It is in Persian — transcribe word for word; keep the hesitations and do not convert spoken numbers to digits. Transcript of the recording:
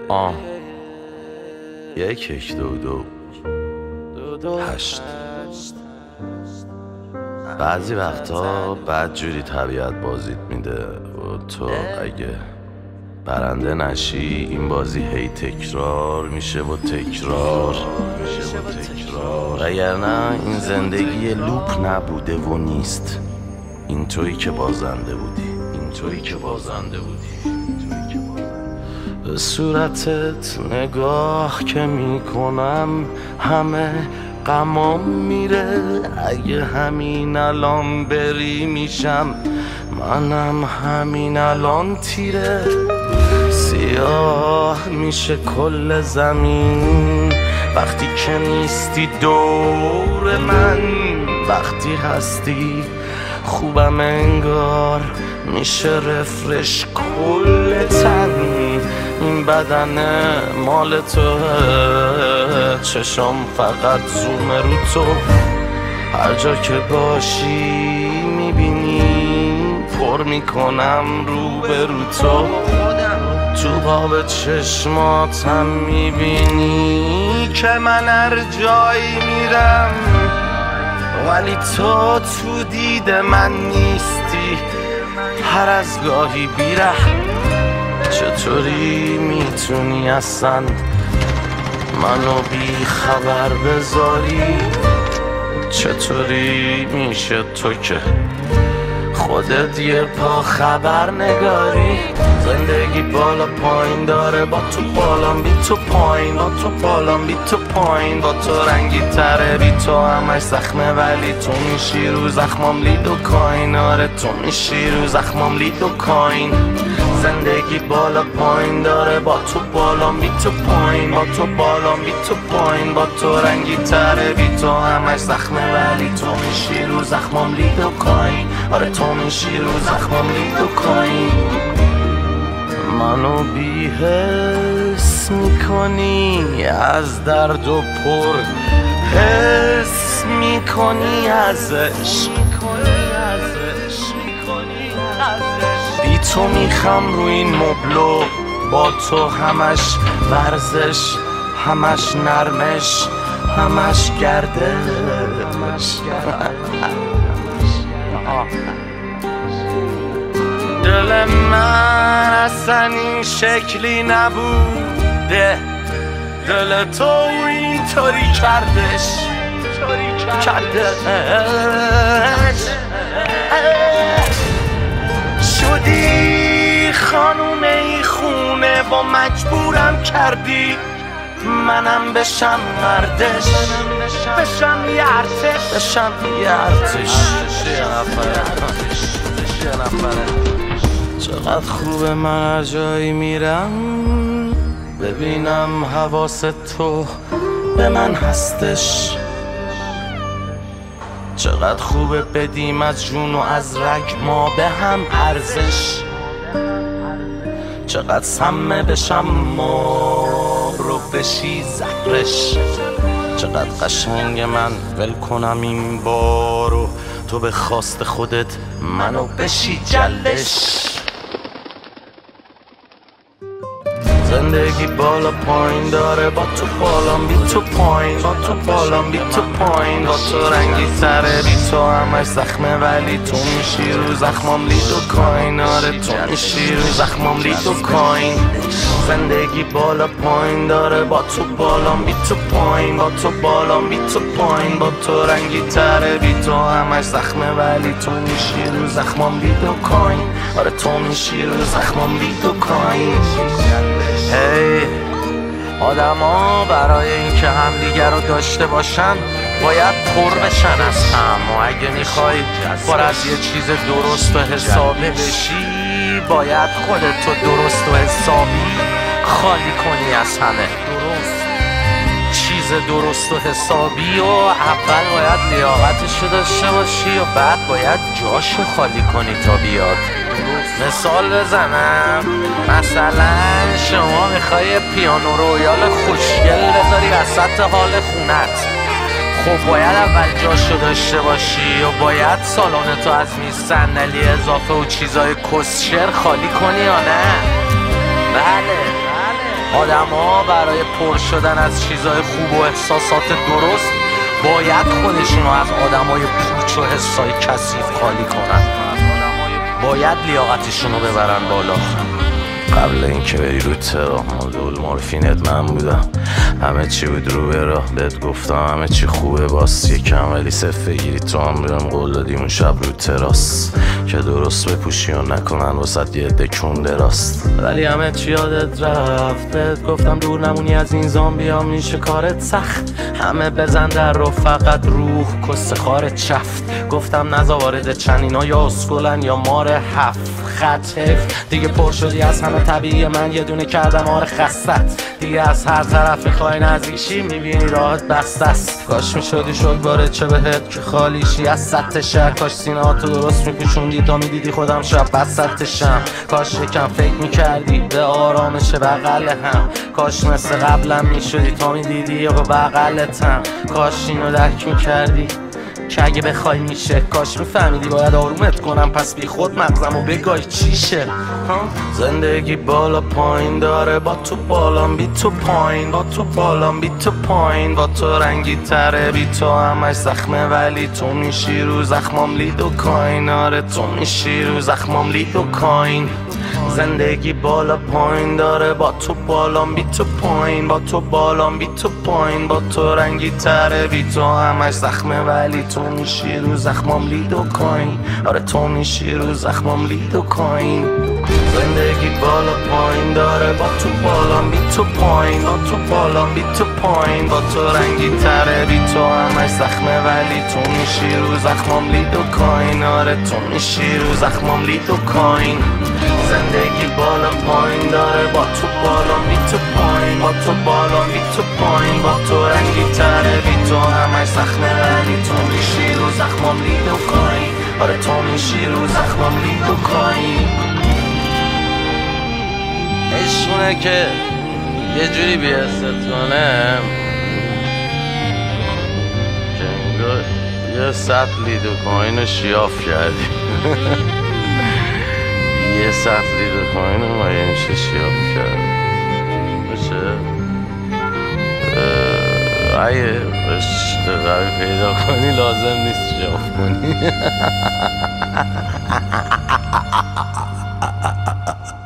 آه یک یک دو دو هشت. بعضی وقتا بد جوری طبیعت بازیت میده و تو اگه برنده نشی این بازی هی تکرار میشه و تکرار میشه و تکرار. وگرنه این زندگی لوپ نبوده و نیست. این تویی که بازنده بودی، این تویی که بازنده بودی. به صورتت نگاه که میکنم همه غمام میره. اگه همین الان بری میشم منم همین الان تیره. سیاه میشه کل زمین وقتی که نیستی دور من. وقتی هستی خوبم انگار میشه رفرش کل تن. این بدن مال تو، چشم فقط زوم رو تو. هر جا که باشی میبینی پر میکنم رو به رو تو. تو قاب چشماتم میبینی که من هر جایی میرم ولی تو تو دید من نیستی. هر از گاهی بیره چطوری میتونی اصلا منو بی خبر بذاری؟ چطوری میشه تو که خودت یه پا خبر نگاری؟ زندگی بالا پایین داره، با تو بالام بی تو پایین، با تو بالام بی تو پایین. با تو رنگی تره بی تو همش زخمه ولی تو میشی رو زخمام لید و کاین. آره تو میشی رو زخمام لید و کاین. زندگی بالا پایین داره، با تو بالام بی تو پایین، با تو بالام بی تو پایین. با تو رنگی تره بی تو همش زخمه ولی تو میشی رو زخمام لید و کاین. آره تو میشی رو زخمام لید و کاین. منو بی حس میکنی از درد و پر حس میکنی از عشق. بی تو میخم رو این مبلو، با تو همش ورزش، همش نرمش، همش گردش. دل من اصلا این شکلی نبوده، دل تو اینطوری کردش کردش. شدی خانوم ای خونه و مجبورم کردی منم بشم مردش، بشم یه ارتش، بشم یه ارتش. چقدر خوبه من هر جایی میرم ببینم حواس تو به من هستش. چقدر خوبه بدیم از جون و از رگ ما به هم ارزش. چقدر سمه بشم ما رو بشی زهرش. چقدر قشنگ من ول کنم این بارو تو به خواست خودت منو بشی جلش. زندگی بالا پایین داره، با تو بالام بی تو پایین، با تو بالام بی تو پایین. با تو رنگی تره بی تو همش زخمه ولی تو میشی رو زخمام لید و کاین. آره تو میشی رو زخمام لید و کاین. زندگی بالا پایین داره، با تو بالام بی تو پایین، با تو بالام بی تو پایین. با تو رنگی تره بی تو همش زخمه ولی تو میشی رو زخمام لید و کاین. آره تو میشی رو زخمام لید و کاین. هی hey, آدم ها برای اینکه همدیگر رو داشته باشن باید پر بشن از هم. و اگه میخوای پر از یه چیز درست و حسابی بشی باید خودتو درست و حسابی خالی کنی از همه. درست چیز درست و حسابی و اول باید لیاقتشو داشته باشی و بعد باید جاشو خالی کنی تا بیاد. مثال بزنم، مثلا شما میخوای پیانو رویال خوشگل بذاری وسط حال خونت، خب باید اول جاشو داشته باشی و باید سالن تو از میز صندلی اضافه و چیزای کسشر خالی کنی یا نه؟ بله آدم ها برای پر شدن از چیزای خوب و احساسات درست باید خودشونو از آدمای پوچ و حسای کثیف خالی کنن، باید لیاقتشونو ببرن بالا. قبل اینکه بری رو ترا مدول مورفینت من بودم، همه چی بود رو برا، بهت گفتم همه چی خوبه، باس یکم ولی صف بگیری تو هم برم قول دادیم اون شب رو تراس که درست بپوشی و نکنن وسط یه عده کنده راست، ولی همه چی یادت رفت. بهت گفتم دور نمونی از این زامبیا، میشه کارت سخت، همه بزن در رو فقط روح کس خارت چفت. گفتم نزا وارد چنینا یا اسکولن یا مار هفت خط حیف دیگه پر شدی از همه طبیعی، من یه دونه کردم آره خستت دیگه، از هر طرف میخوای نزدیکشی میبینی راحت بسته است. کاش میشدی شد باره چه بهت که خالیشی از سطح شهر، کاش سینه‌هاتو درست میپوشوندی تا میدیدی خودم شب وسطشم، کاش یکم فکر میکردی به آرامش بغل هم، کاش مثل قبلم میشدی تا میدیدی یا بغلتم، کاش اینو درک میکردی که اگه بخوای میشه، کاش میفهمیدی باید آرومت کنم پس بی خود مغزم و بگای چیشه. زندگی بالا پایین داره، با تو بالام بی تو پایین، با تو بالام بی تو پایین، با تو رنگی تره بی تو همش زخمه، ولی تو میشی رو زخمام لید و کاین، آره تو میشی رو زخمام لید و کاین. زندگی بالا پایین داره، با تو بالام بی تو پایین، با تو بالام بی تو پایین، با تو رنگی تره بی تو همش زخمه، ولی تو میشی رو زخمام لید و کاین، آره تو میشی رو زخمام لید و کاین. زندگی بالا پایین داره، با تو بالام بی تو پایین، با تو بالام بی تو پایین، با تو رنگی تره بی تو همش زخمه، ولی تو میشی رو زخمام لید و کاین، آره تو میشی رو زخمام لید و کاین. زندگی بالا پایین داره، با تو بالام بی تو پایین، با تو بالام بی تو پایین، با تو رنگی تره بی تو همش زخمه، ولی تو میشی رو زخمام لید و کاین، آره تو میشی رو زخمام لید و کاین. عشقونه که یه جوری بیست کنه که انگار یه سطح لید و کاین رو شیاف کردی یه سطح لید و کاین رو مایه میشه شیاف کردی باشه. اگه عشق قوی پیدا کنی لازم نیست شیاف کنی